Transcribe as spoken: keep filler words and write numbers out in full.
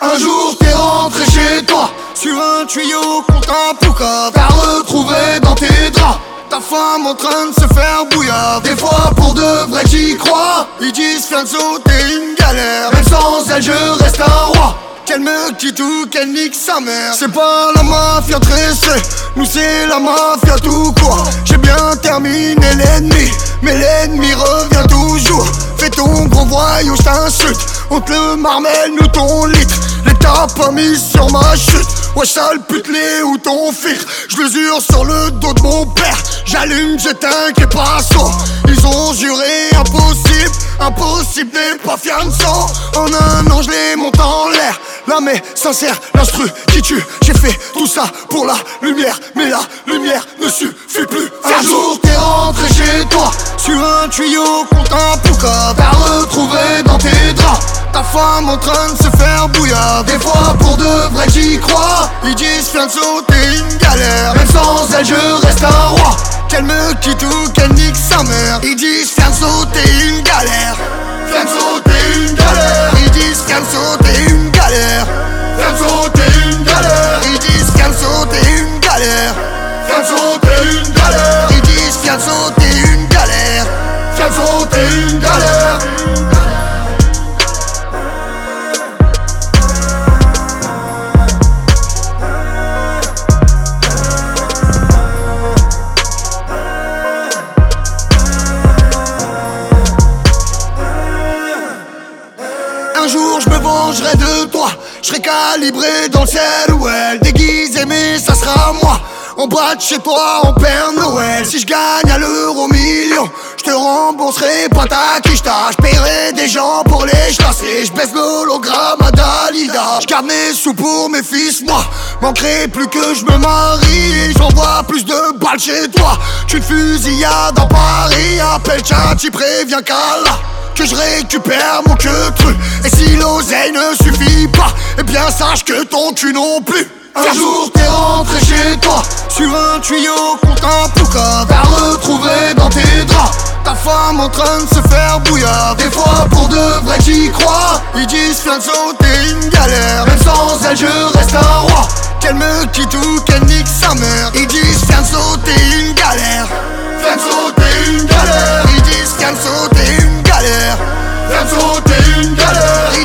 Un jour t'es rentré chez toi sur un tuyau contre un poucave. T'as retrouvé dans tes draps ta femme en train de se faire bouillir. Des fois pour de vrai j'y crois. Ils disent viens de sauter une galère. Même sans elle je reste un roi. Qu'elle me quitte ou qu'elle nique sa mère. C'est pas la mafia tressée, nous c'est la mafia tout court. J'ai bien terminé l'ennemi, mais l'ennemi revient toujours. Fais ton gros voyou, j't'insulte. On te le marmelle, nous ton litre. L'état pas mis sur ma chute. Ouais sale pute, les ou ton filtre. J'l'usure sur le dos de mon père. J'allume, j'éteins, qu'est pas son. Ils ont juré impossible, impossible n'est pas fiançant. En un an j'les monte en l'air. Là mais sincère, l'instru qui tue. J'ai fait tout ça pour la lumière, mais la lumière ne suffit plus. Un jour t'es rentré chez toi sur un tuyau contre un poucave. T'as retrouvé dans tes draps ta femme en train de se faire bouillir. Des fois pour de vrai j'y crois. Ils disent viens de sauter une galère. Même sans elle je reste un roi. Qu'elle me quitte ou qu'elle nique sa mère. Ils disent viens de sauter une galère. Viens de sauter une galère. Ils disent viens de sauter une galère. Viens de sauter une galère. Ils disent viens de sauter une galère. Viens de sauter une galère. Ils disent viens de sauter une galère. Viens de sauter une galère. Un jour je me vengerai de toi. Je serai calibré dans le ciel où elle déguisée mais ça sera moi. En bas de chez toi en Père Noël. Si je gagne à l'euro million, je te rembourserai pas ta quicheta. Je paierai des gens pour les chasser. Je baisse l'hologramme à Dalida. Je garde mes sous pour mes fils, moi. Manquerait plus que je me marie. J'envoie plus de balles chez toi qu'une fusillade à Paris. Appelle Tchatchi, préviens qu'Allah que je récupère mon queue cru. Et si l'oseille ne suffit pas, eh bien sache que ton cul non plus. Un jour t'es rentré chez toi sur un tuyau contre un poucave. T'as retrouvé dans tes draps ta femme en train de se faire bouillir. Des fois pour de vrai j'y crois. Ils disent viens de sauter une galère. Même sans elle je reste un roi. Qu'elle me quitte ou qu'elle nique sa mère. Ils disent viens de sauter une galère. Viens de sauter une galère. Ils disent viens de sauter une galère. Viens de sauter une galère.